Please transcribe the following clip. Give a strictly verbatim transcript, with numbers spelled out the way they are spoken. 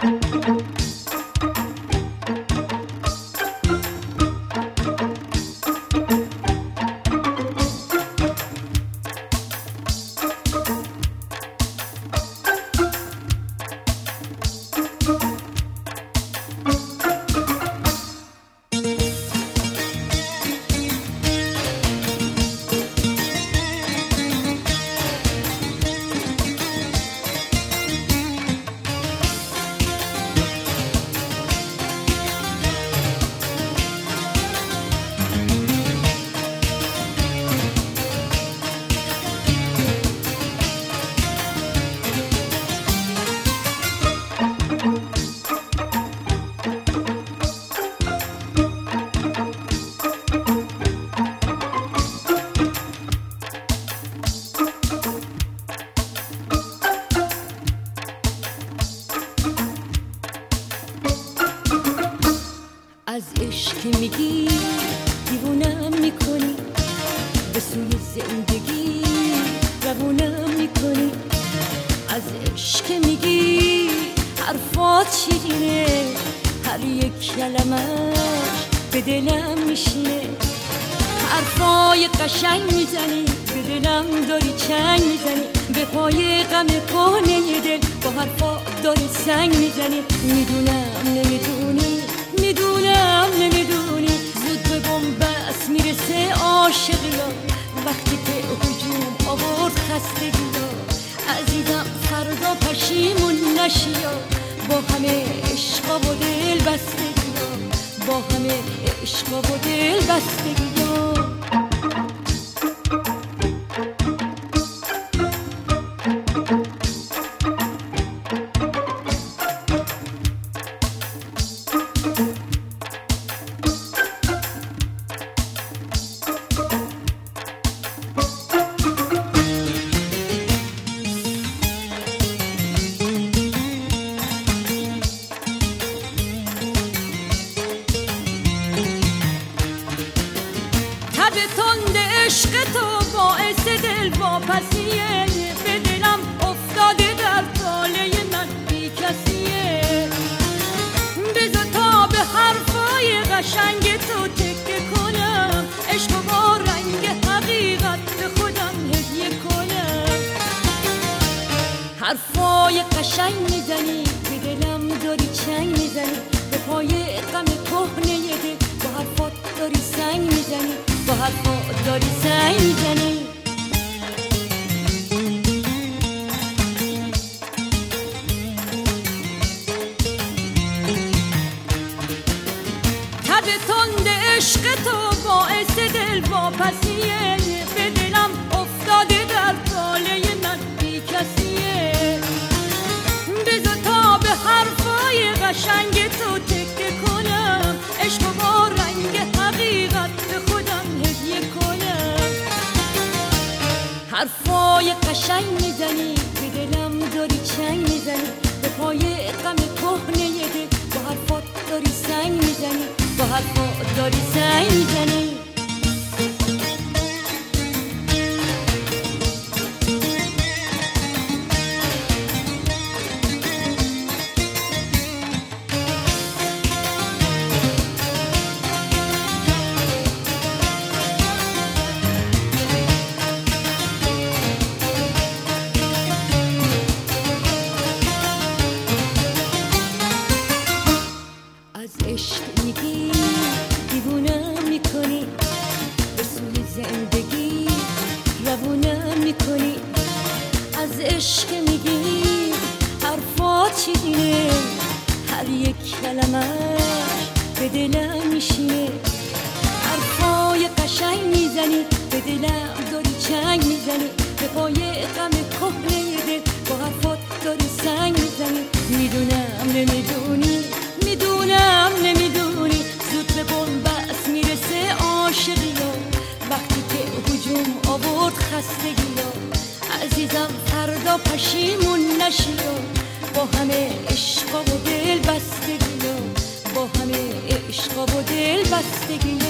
از عشق میگی دیوونم میکنی، به سوی زندگی روونم میکنی. از عشق میگی حرفات شیرینه، هر یک کلمش به دلم میشینه. حرفای قشنگ میزنی، به دلم داری چنگ میزنی. به پای غم کهنه دل با حرفا داری سنگ میزنی. میدونم نمیدونی، میدونم نمیدونی، زود به بنبست میرسه عاشقیا. وقتی که هجوم آورد خستگیا، عزیزم فردا پشیمون نشیا. با همه عشقا و دل بستگیا، با همه عشقا و دل بستگیا. تند عشق تو باعث دل واپسیه، به دلم افتاده در طاله من بی کسیه. بذار تا به حرفای قشنگ تو تکه کنم، عشق با رنگ حقیقت به خودم هدیه کنم. حرفای قشنگ میزنی، به دلم داری چنگ میزنی. به پای غم کهنه دل با حرفات داری سنگ میزنی، با حرفات داری سنگ میزنی. تب تند عشق تو باعث دل واپسیه، به دلم افتاده در طاله من بی کسیه. بذار تا به حرفای قشنگ تو تکه کنم، عشق با رنگ حقیقت به خودم هدیه کنم. حرفای قشنگ میزنی، به دلم داری چنگ میزنی. به پای غم کهنه دل با حرفات داری سنگ میزنی، با حرفات داری سنگ میزنی. از عشق میگی دیوونم میکنی، به سوی زندگی روونم میکنی. از عشق میگی حرفات شیرینه، هر یک کلمش به دلم میشینه. حرفای قشنگ میزنی، به دلم داری چنگ میزنی. به پای غم کهنه دل با حرفات داری سنگ میزنی. میدونم نمیدونی، میدونم نمیدونی، زود به بنبست میرسه عاشقیا. وقتی که هجوم آورد خستگیا، عزیزم فردا پشیمون نشیا. با همه عشقا و دل بستگیا، با همه عشقا و دل بستگیا.